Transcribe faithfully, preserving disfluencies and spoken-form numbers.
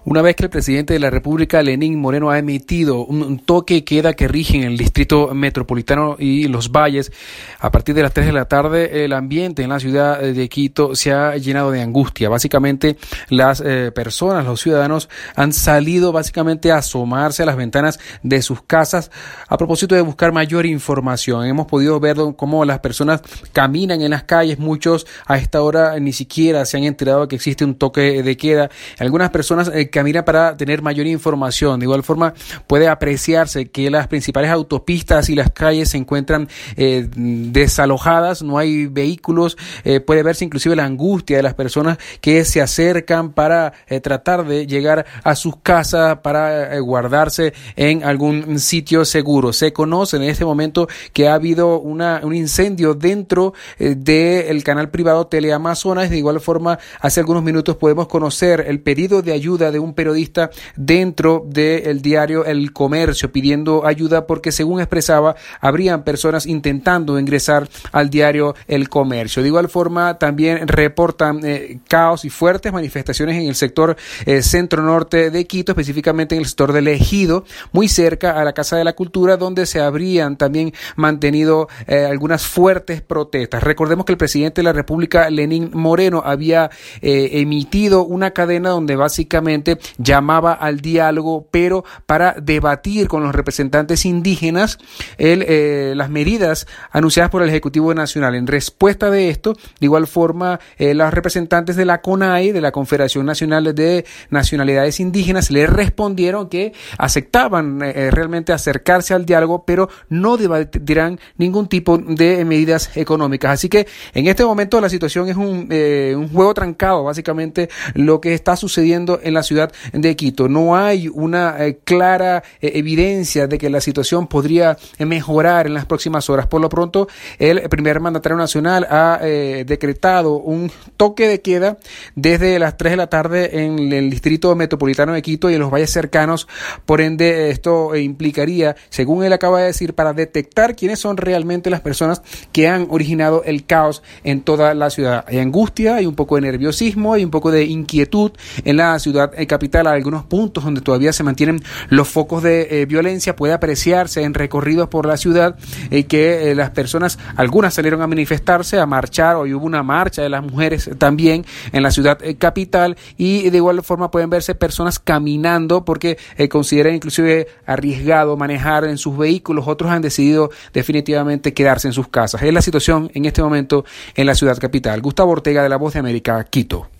Una vez que el presidente de la República, Lenín Moreno, ha emitido un toque de queda que rige en el distrito metropolitano y los valles, a partir de las tres de la tarde, el ambiente en la ciudad de Quito se ha llenado de angustia. Básicamente, las eh, personas, los ciudadanos, han salido básicamente a asomarse a las ventanas de sus casas a propósito de buscar mayor información. Hemos podido ver cómo las personas caminan en las calles. Muchos a esta hora ni siquiera se han enterado de que existe un toque de queda. Algunas personas eh, caminan para tener mayor información. De igual forma, puede apreciarse que las principales autopistas y las calles se encuentran eh, desalojadas, no hay vehículos. Eh, puede verse inclusive la angustia de las personas que se acercan para eh, tratar de llegar a sus casas, para eh, guardarse en algún sitio seguro. Se conoce en este momento que ha habido una, un incendio dentro eh, del canal privado Teleamazonas. De igual forma, hace algunos minutos podemos conocer el pedido de ayuda de un periodista dentro del diario El Comercio, pidiendo ayuda porque, según expresaba, habrían personas intentando ingresar al diario El Comercio. De igual forma, también reportan eh, caos y fuertes manifestaciones en el sector eh, centro-norte de Quito, específicamente en el sector del Ejido, muy cerca a la Casa de la Cultura, donde se habrían también mantenido eh, algunas fuertes protestas. Recordemos que el presidente de la República, Lenín Moreno, había eh, emitido una cadena donde básicamente llamaba al diálogo, pero para debatir con los representantes indígenas el, eh, las medidas anunciadas por el Ejecutivo Nacional. En respuesta de esto, de igual forma, eh, los representantes de la CONAIE, de la Confederación Nacional de Nacionalidades Indígenas, le respondieron que aceptaban eh, realmente acercarse al diálogo, pero no debatirán ningún tipo de medidas económicas. Así que en este momento la situación es un, eh, un juego trancado, básicamente lo que está sucediendo en la ciudad de Quito. No hay una eh, clara eh, evidencia de que la situación podría eh, mejorar en las próximas horas. Por lo pronto, el primer mandatario nacional ha eh, decretado un toque de queda desde las tres de la tarde en el distrito metropolitano de Quito y en los valles cercanos. Por ende, esto eh, implicaría, según él acaba de decir, para detectar quiénes son realmente las personas que han originado el caos en toda la ciudad. Hay angustia, hay un poco de nerviosismo, hay un poco de inquietud en la ciudad eh, capital. Hay algunos puntos donde todavía se mantienen los focos de eh, violencia. Puede apreciarse en recorridos por la ciudad eh, que eh, las personas, algunas salieron a manifestarse, a marchar. Hoy hubo una marcha de las mujeres también en la ciudad eh, capital, y de igual forma pueden verse personas caminando porque eh, consideran inclusive arriesgado manejar en sus vehículos. Otros han decidido definitivamente quedarse en sus casas. Es la situación en este momento en la ciudad capital. Gustavo Ortega, de La Voz de América, Quito.